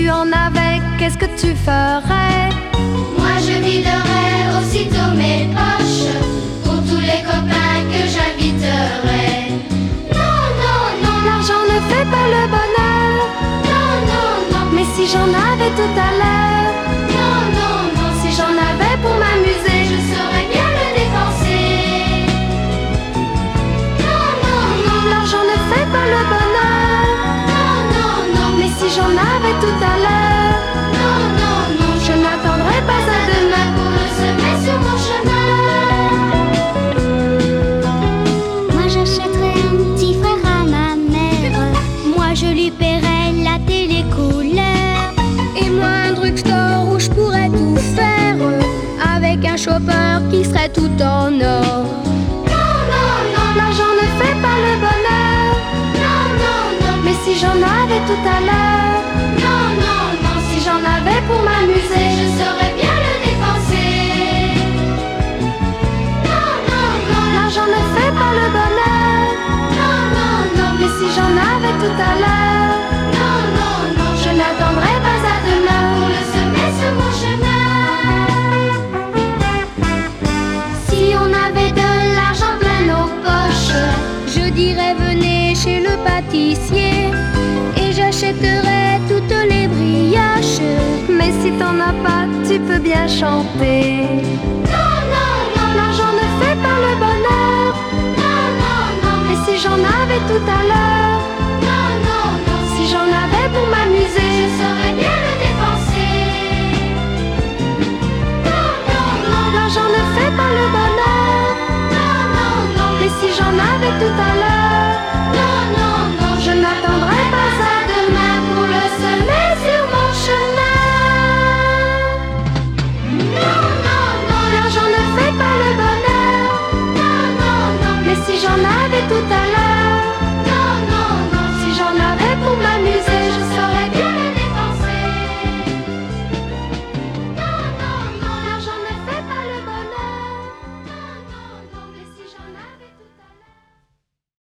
tu en avais, qu'est-ce que tu ferais? Moi je viderais aussitôt mes poches pour tous les copains que j'inviterais. Non, non, non, L'argent ne fait pas le bonheur. non, non, non, Mais si j'en avais tout à l'heure, non, non, non, si j'en avais pour m'amuser, je saurais bien le dépenser. Non, non, non, l'argent ne fait pas le bonheur. non, non, non, Mais si j'en avais tout à l'heure, non, non, non, je n'attendrai pas à demain pour le semer sur mon chemin. Moi j'achèterais un petit frère à ma mère. Moi je lui paierais la télé couleur. Et moi un drugstore où je pourrais tout faire, avec un chauffeur qui serait tout en or. Non, non, non, L'argent ne fait pas le bonheur. non, non, non, Mais si j'en avais tout à l'heure, non, non, non, si j'en avais pour m'amuser, je saurais bien le dépenser. Non, non, non, l'argent ne fait pas le bonheur. non, non, non, Mais si j'en avais tout à l'heure, non, non, non, je n'attendrai pas à demain. pour le semer sur mon chemin. Si on avait de l'argent plein nos poches, je dirais venez chez le pâtissier et j'achèterais toutes les brioches. Mais si t'en as pas, tu peux bien chanter. Non, non, non, L'argent ne fait pas le bonheur. non, non, non, Mais si j'en avais tout à l'heure, non, non, non, si j'en avais pour m'amuser, je saurais bien le dépenser. Non, non, non, l'argent ne fait pas le bonheur. non, non, non, Mais si j'en avais tout à l'heure,